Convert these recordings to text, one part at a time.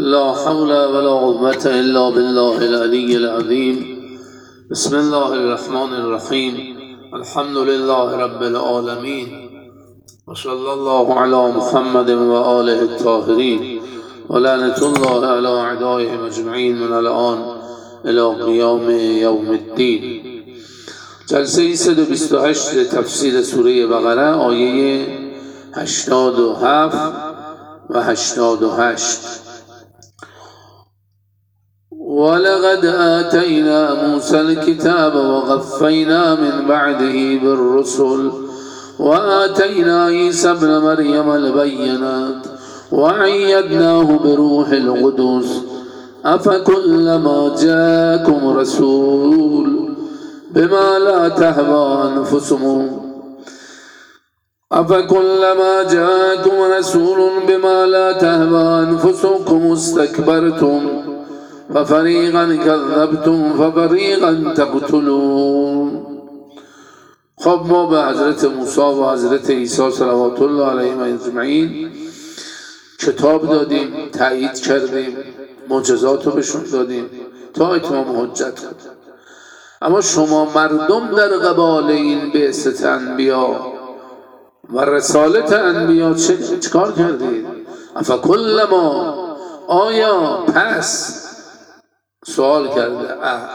لا حول ولا قوة إلا بالله العلي العظيم. بسم الله الرحمن الرحيم. الحمد لله رب العالمين، وصلى الله على محمد وآله الطاهرين، ولعنة الله على أعدائهم أجمعين من الآن إلى قيام يوم الدين. جلسه 128 تفسیر سوره بقره آیه 87 و 88. ولقد آتينا موسى الكتاب وقفينا من بعده بالرسل وآتينا عيسى ابن مريم البينات وأيدناه بروح القدس أفكلما جاءكم رسول بما لا تهوى أنفسكم أفكلما جاءكم رسول بما لا تهوى أنفسكم استكبرتم ففريقا كذبتم ففريقا تقتلون. خب ما به حضرت موسی و حضرت عیسی صلوات الله علیهم اجمعین کتاب دادیم، تایید کردیم، معجزات رو بهشون دادیم تا اتمام حجت کنیم. اما شما مردم در قبال این بعثت انبیا و رسالت انبیا چکار کردید؟ افکلما، آیا پس سوال کرده،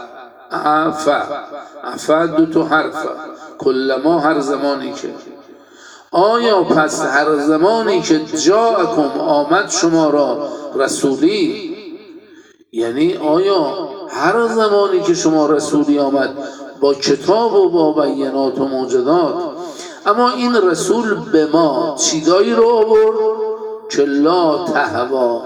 افا دو تو حرفه، کلما هر زمانی که، آیا پس هر زمانی که جاءکم آمد شما را رسولی، یعنی آیا هر زمانی که شما رسولی آمد با کتاب و با بینات و معجزات، اما این رسول به ما چیزایی رو آورد که لا تهوا،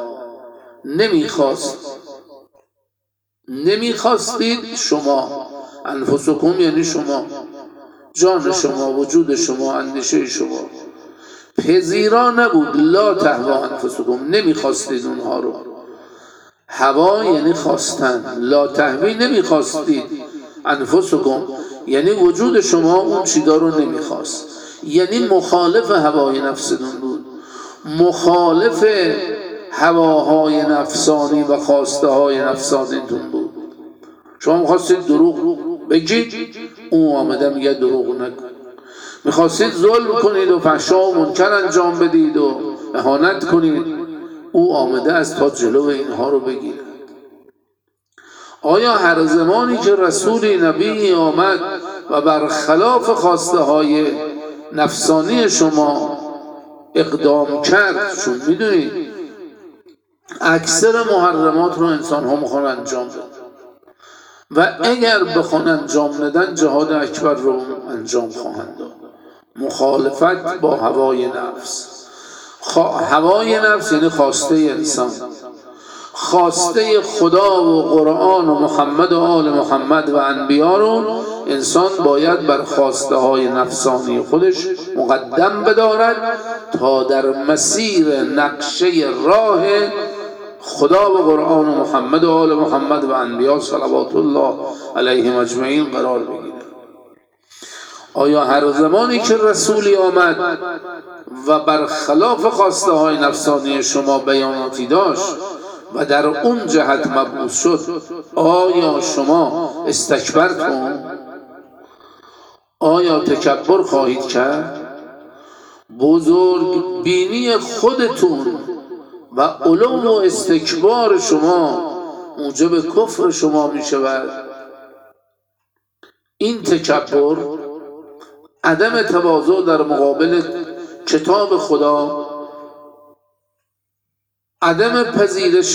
نمیخواستید شما، انفسکم یعنی شما، جان شما، وجود شما، اندیشه شما پذیرا نبود. لا تهوا انفسکم، نمیخواستید اونها رو. هوا یعنی خواستن، لا تهوی نمیخواستید، انفسکم یعنی وجود شما اون چیزا رو نمیخواست، یعنی مخالف هوای نفستون بود، مخالف هواهای نفسانی و خواسته های نفسانیتون بود. شما میخواستید دروغ بگید، اون آمده میگه دروغ نکن. میخواستید ظلم کنید و فحشا و منکر انجام بدید و اهانت کنید، او آمده از تا جلو اینها رو بگیرد. آیا هر زمانی که رسولی نبی آمد و برخلاف خواسته های نفسانی شما اقدام کرد، چون میدونید اکثر محرمات رو انسان ها میخوان انجام بدن و اگر بخوان انجام ندن جهاد اکبر رو انجام خواهند داد. مخالفت با هوای نفس. هوای نفس یعنی خواسته انسان، خواسته خدا و قرآن و محمد و آل محمد و انبیا رو انسان باید بر خواسته های نفسانی خودش مقدم بدارد تا در مسیر نقشه راه خدا و قرآن و محمد و آل محمد و انبیا صلوات الله علیهم اجمعین قرار بگیره. آیا هر زمانی که رسولی آمد و برخلاف خواسته های نفسانی شما بیاناتی داشت و در اون جهت مبعوث شد، آیا شما استکبرتون؟ آیا تکبر خواهید کرد؟ بزرگ بینی خودتون و علو و استکبار شما موجب کفر شما می شود. این تکبر، عدم تواضع در مقابل کتاب خدا، عدم پذیرش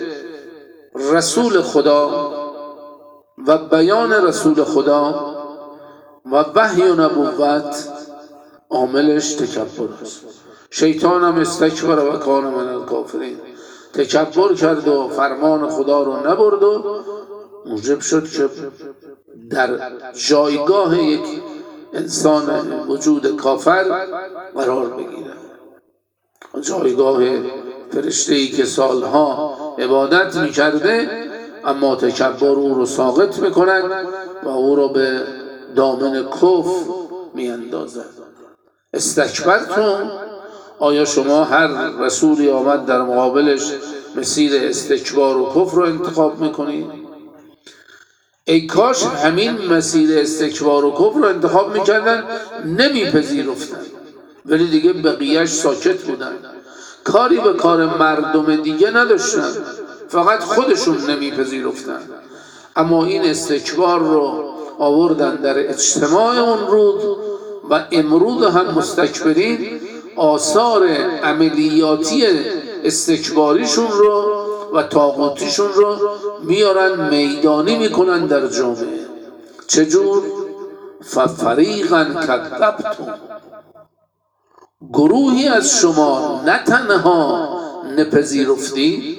رسول خدا و بیان رسول خدا و وحی و نبوت، عاملش تکبر است. شیطان هم استکبر و کان من الکافرین، تکبر کرد و فرمان خدا رو نبرد و موجب شد که در جایگاه یک انسان وجود کافر قرار بگیره، جایگاه فرشته‌ای که سالها عبادت میکرده، اما تکبر او رو ساقط میکند و او رو به دامن کفر میاندازد. استکبرتم، آیا شما هر رسولی آمد در مقابلش مسیر استکبار و کفر رو انتخاب میکنید. ای کاش همین مسیر استکبار و کفر رو انتخاب میکردن، نمیپذیرفتن، ولی دیگه بقیهش ساکت بودن، کاری به کار مردم دیگه نداشتن، فقط خودشون نمیپذیرفتن. اما این استکبار رو آوردن در اجتماع اون رود و امروز هم مستکبرین آثار عملیاتی استکباریشون رو و طاغوتیشون رو میارن میدانی میکنن در جامعه. چجور؟ ففریقا کذبتم، گروهی از شما نه تنها نپذیرفتید،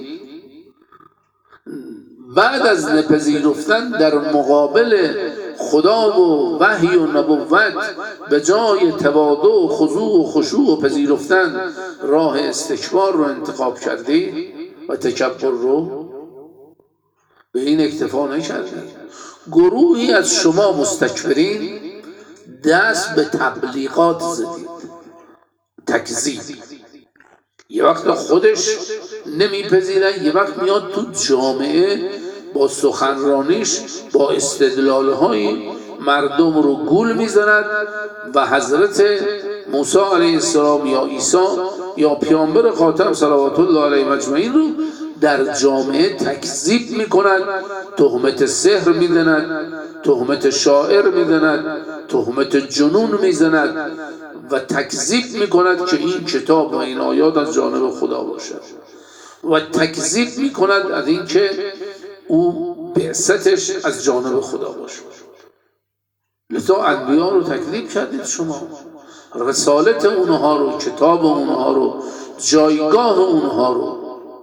بعد از نپذیرفتن در مقابل خدا و وحی و نبوت به جای تواضع و خضوع و خشوع و پذیرفتن راه استکبار رو انتخاب کردی و تکبر رو، به این اکتفا نکردی. گروهی از شما مستکبرین دست به تبلیغات زدید، تکذیب. یه وقت خودش نمیپذیرن، یه وقت میاد تو جامعه با سخنرانیش با استدلالهای مردم رو گول میزند و حضرت موسی علیه السلام یا عیسی یا پیامبر خاتم صلوات الله علیه مجمعین رو در جامعه تکذیب میکند، تهمت سحر میزند، تهمت شاعر میزند، تهمت جنون میزند و تکذیب میکند که این کتاب و این آیات از جانب خدا باشد و تکذیب میکند از این که او بعثتش از جانب خدا باشد. لذا انبیا رو تکذیب کردید شما، رسالت اونها رو، کتاب اونها رو، جایگاه اونها رو.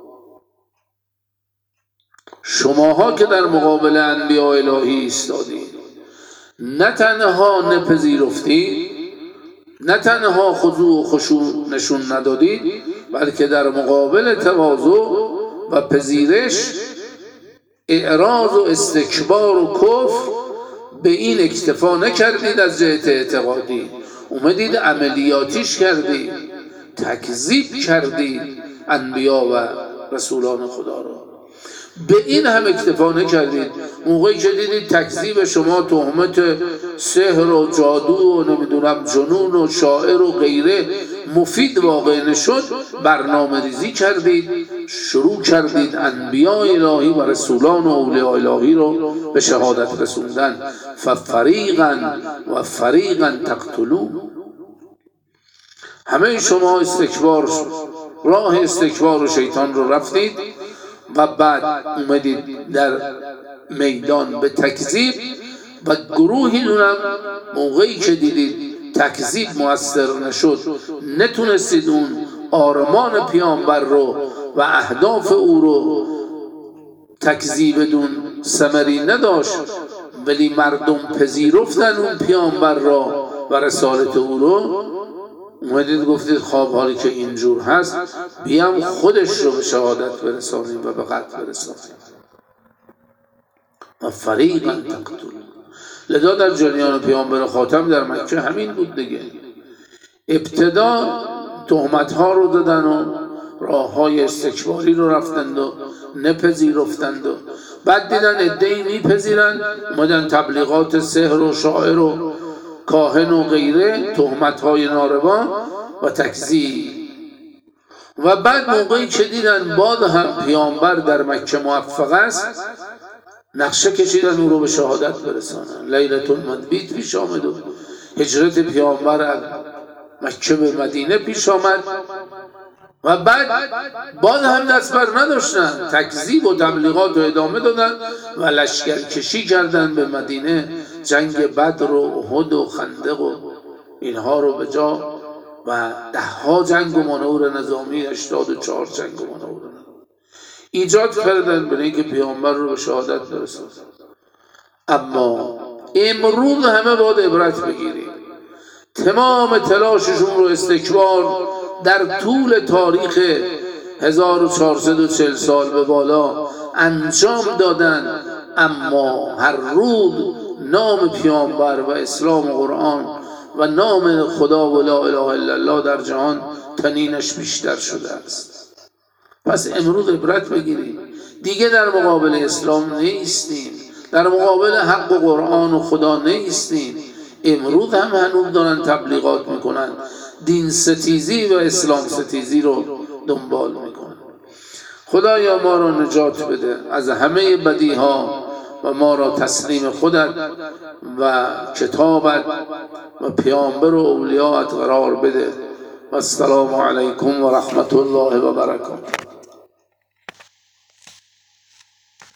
شماها که در مقابل انبیاء الهی ایستادید، نه تنها نپذیرفتید، نه تنها خضوع و خشوع نشون ندادید، بلکه در مقابل تواضع و پذیرش، اعراض و استکبار و کفر به این اکتفا نکردید. از جهت اعتقادی اومدید عملیاتیش کردید، تکذیب کردید انبیا و رسولان خدا را. به این هم اکتفا نکردید. موقعی که دیدید تکذیب شما تهمت سحر و جادو و نمیدونم جنون و شاعر و غیره مفید واقع نشد، برنامه ریزی کردید، شروع کردید انبیاء الهی و رسولان و اولیاء الهی رو به شهادت رسوندن. ففریقا و فریقا تقتلون. همه شما استکبار، راه استکبار و شیطان رو رفتید و بعد اومدید در میدان به تکذیب و گروهی دونم موقعی که دیدید تکذیب مؤثر نشد، نتونستید اون آرمان پیامبر رو و اهداف او رو، تکذیب دون ثمری نداشت ولی مردم پذیرفتن اون پیامبر را و رسالت او رو، اومدید گفتید خواب حالی که اینجور هست بیام خودش رو به شهادت برسانیم و به قتل برسانیم. و فریقا تقتلون. لذا در جریان پیامبر خاتم در مکه همین بود دیگه. ابتدا تهمت ها رو دادن و راه های استکباری رو رفتند و نپذیرفتند و بعد دیدن عده‌ای میپذیرن، اومدن تبلیغات سحر و شاعر و کاهن و غیره، تهمت های ناروا و تکذیب. و بعد موقعی که دیدن باز هم پیامبر در مکه موفق است، نقشه کشیدن او رو به شهادت برسانن. لیلة المبیت پیش آمد و هجرت پیامبر از مکه به مدینه پیش آمد و بعد باز هم دست بر نداشتن، تکذیب و تبلیغات رو ادامه دادن و لشکرکشی کردن به مدینه. جنگ بدر و احد و خندق و اینها رو به جا و 10 جنگ و مانور نظامی، 84 جنگ و مانور ایجاد کردن برای اینکه پیامبر رو به شهادت برسونن. اما امروز همه باید عبرت بگیریم. تمام تلاششون رو استکبار در طول تاریخ 1440 سال به بالا انجام دادن، اما هر روز نام پیامبر و اسلام و قرآن و نام خدا و لا اله الا الله در جهان تنینش بیشتر شده است. پس امروز عبرت بگیریم، دیگه در مقابل اسلام نیستیم، در مقابل حق و قرآن و خدا نیستیم. امروز هم هنوز دارن تبلیغات میکنن، دین ستیزی و اسلام ستیزی رو دنبال میکنن. خدایا ما را نجات بده از همه بدیها و ما را تسلیم خودت و کتابت و پیامبر و اولیاءت قرار بده. و السلام علیکم و رحمت الله و برکاته.